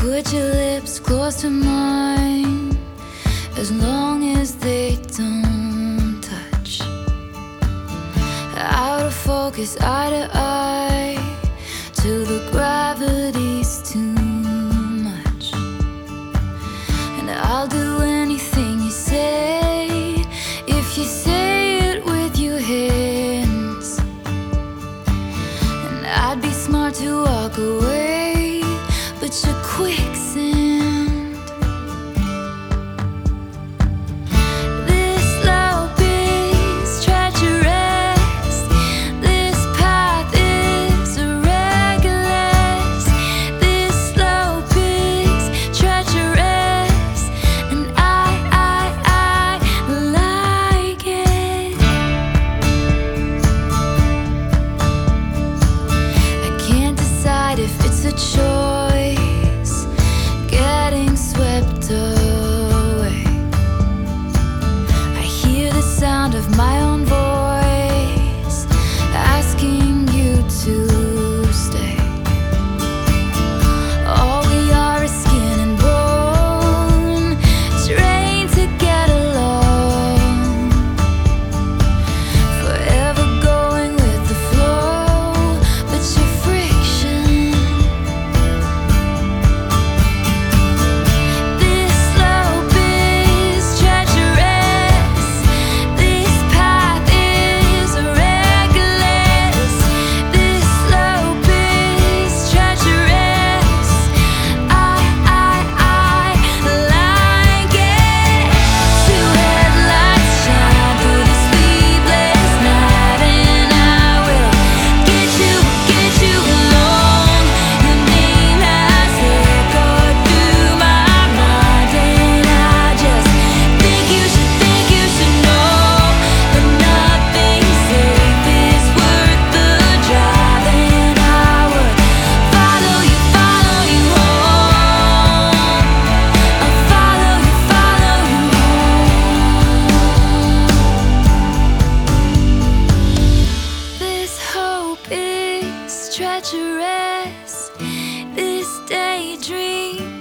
Put your lips close to mine, as long as they don't touch. Out of focus, eye to eye, till the gravity's too much. And I'll do anything you say, if you say it with your hands. And I'd be smart to walk away, but you're quicksand. This slope is treacherous, this path is irregular. This slope is treacherous, and I like it. I can't decide if it's a choice, getting swept away. I hear the sound of my own voice, asking you to stay. All we are is skin and bone, trained to get along. Forever going with the flow, but your friction. This slope is treacherous, this path is irregular. This slope is treacherous, I like it. Two headlights shine through the sleepless night, and I will get you along. Your name has echoed through my mind, and I just think you should know that nothing safe is worth the drive, and I would follow you home. I'll follow you home. This hope is treacherous, this daydream